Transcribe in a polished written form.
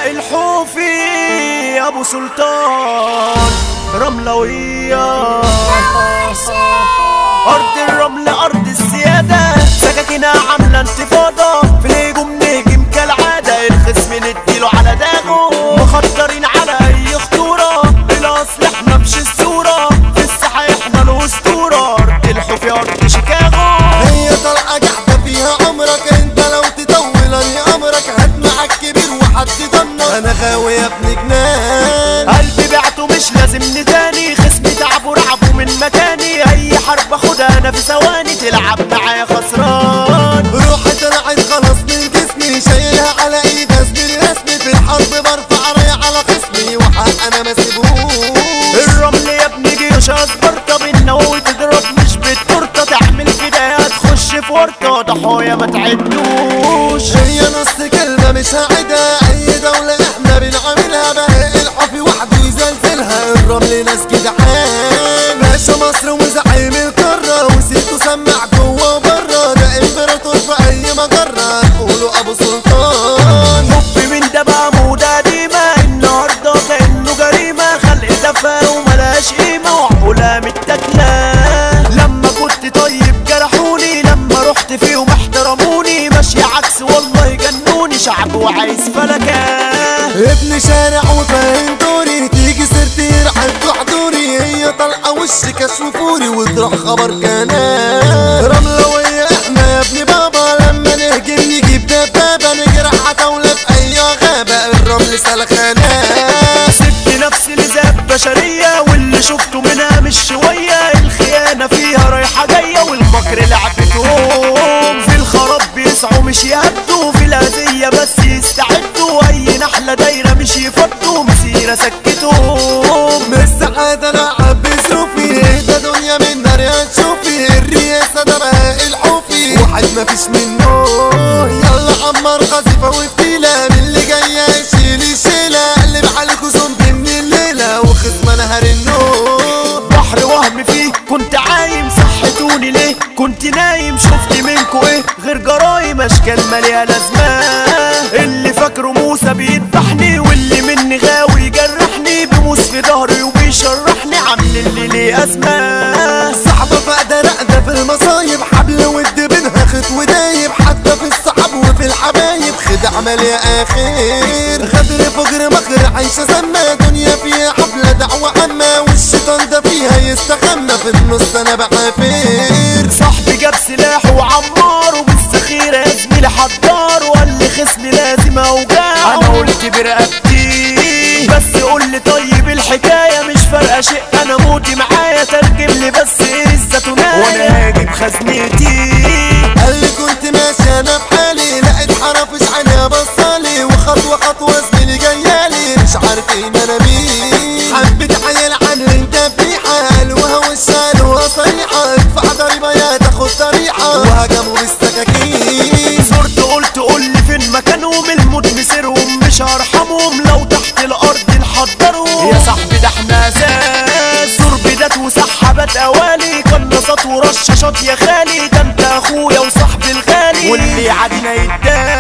الحوفي ابو سلطان رملوية، ارض الرمل ارض السيادة، سكاكينها عاملة انتفاضة، في الهجوم نهجم كالعادة، الخصم نديله على داغه، مخطرين على اي خطورة، بالاصل احنا مش الصورة، في الساحة احنا الاسطورة، ارض الحوفي ارض شيكاغو. هي طلقة جحدة فيها عمرك، انت لو تطول اني امرك هات معاك كبير وحد ضمنك، انا غاوي يا ابن جنان، قلبي بعته مش لازم نتاني، خصمي تعبوا رعبوا من مكاني، اي حرب اخدها انا في ثواني، تلعب معايا خسران، روحي طلعت خلاص من جسمي، شايلها على ايدي زميل رسمي، في الحرب برفع راية على خصمي، وحق انا ما سيبهوش، الرمل يا ابني جيوش اسبرطة، بالنووي تضرب مش بالتورتة، تعمل كده تخش في ورطة، ضحايا ما تعدوش، هي نص كلمة مش هعيدها، اي دولة احنا بنعملها، بهق الحوفي وحده يزلزلها، الرمل ناس جدعان، باشا مصر وزعيم القارة، وسيرته سمع جوه وبره، ده امبراطور في اي مجرة، نقوله ابو سلطان، حب من ده بقى موضة قديمة، النهاردة كأنه جريمة، خلق تافهة وملهاش قيمة، وعقولها متاكلة، لما كنت طيب جرحوني، لما رحت فيهم احترموني، ماشي عكس والله جنوني، شعب وعايز فلكة، ابن شارع وفاهم دوري، تيجي سيرتي يرحل تحضوري، هي طلقة وش كشفوري، وتروح خبر كنان، رملوية احنا يا ابن بابا، لما نهجم نجيب دبابة، نجرح عتاولة في اي غابة، الرمل سلخانة، سبت نفسي لذات بشرية، واللي شفته منها مش شوية، الخيانة فيها رايحة جاية، والمكر لعبتهم، في الخراب بيسعوا مش يهدوا، في الهدية بس يستعدوا، اي نحلة دايرة مش يفضوا، مسيرة سكتهم، من السعادة لعب بظروفي، ده دنيا من نار يا تشوفي، الرياسة ده بقى الحوفي، واحد مفيش منه، يلا عمر قذيفة وفتيلة، من اللي جاية يشيل الشيلة، قلب عليكوا زومبي من الليلة، وخصم انا هرنه، بحر وهم فيه كنت عايم، صحتوني ليه كنت نايم، شفت منكو ايه غير جرايم، اشكال مالية لازمة، اللي فاكره موسى بيذبحني، واللي مني غاوي يجرحني، بموس في ظهري وبيشرحني، عامل اللي ليه ازمة، صعبة فقدة رقدة في المصايب، حبل ود بينها خيط ودايب، حتى في الصحاب وفي الحبايب، خدع مالية اخير، غدر فجر مخر عايشة سما، دنيا فيها حفلة دعوة عامة، والشيطان ده فيها يستخمى، في النص انا بعافير، صاحبي جاب سلاح وعمار، وبالذخيرة يا زميلي حضار، وقال لي خصمي لازم اوجعه، انا قلت برقبتي، بس قول لي طيب الحكاية مش فارقة شيء، انا موتي معايا، ترجم لي بس ايه الزتوناية، وانا هاجي بخزنتي، قال لي كنت ماشي انا في حالي، لقيت حرفش عينيها بصالي، وخطوة خطوة زميلي جايالي، مش عارفين انا مين، حبيت عيال عن انت بيحة، قالوها وشالوها صريحة، ادفع ضريبة يا تاخد طريحة، وهجموا بالسكاكين، صرت قلت قول لي فين مكانهم، الموت مسيرهم مش هرحمهم، لو تحت الارض نحضرهم، يا صاحبي ده احنا اساس، تربيدات وسحبات اوالي، قناصات ورشاشات يا خالي، ده انت اخويا وصاحبي الغالي، واللي عادينا يتداس،